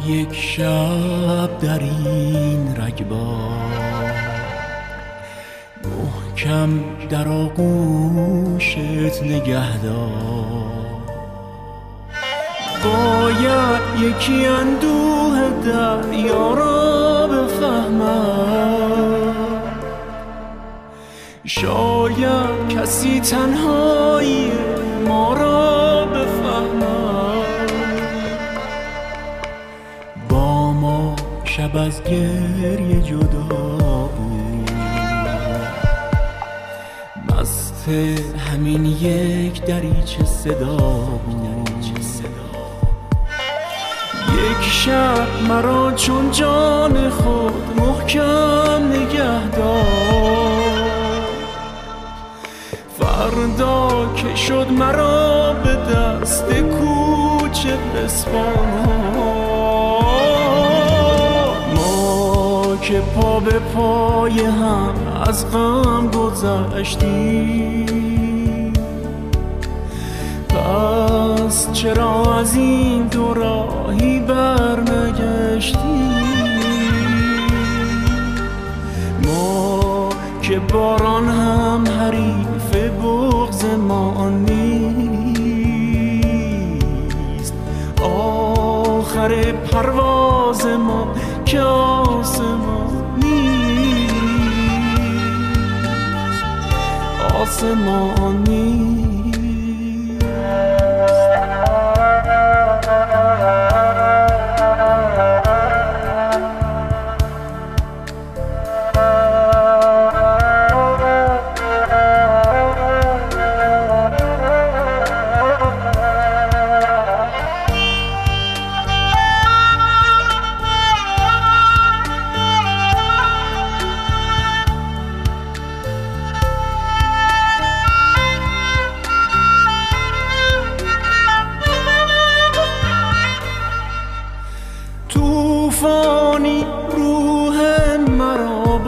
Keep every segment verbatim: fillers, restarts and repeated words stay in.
یک شب در این رگبار محکم در آغوشت نگه دار. باید یکی اندوه دریا را بفهمد، شاید کسی تنهایی ما را بفهمد. با ما شب از گریه جدا بود، مست همین یک دریچه صدا بود. یک شب مرا چون جان خود محکم نگه داشت، فردا که شد مرا به دست کوچه بسپار. ما که پا به پای هم از غم گذشتیم، پس چرا از این دو راهی برنگشتیم؟ ما که باران هم حریف بغض ما نیست، آخر پرواز ما که آسمانی آسمانی. طوفانی روح مرا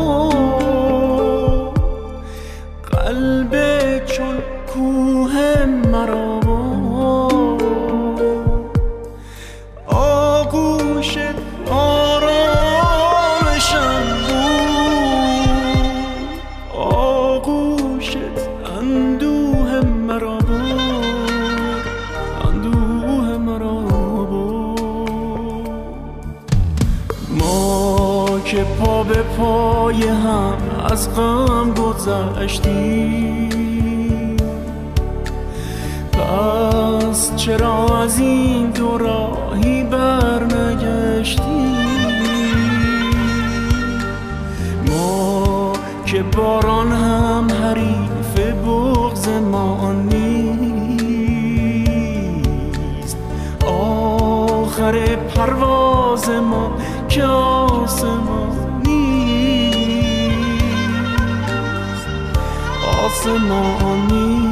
برد، قلب چون کوه مرا برد. آغوشت آرامشم بود، آغوشت اندوه مرا برد، اندوه مرا برد. ما که پا به پای هم از غم گذشتیم، پس چرا از این دو راهی برنگشتیم؟ ما که باران هم حریف بغض ما نیست، آخر پرواز ما که آسمانی آسمانی.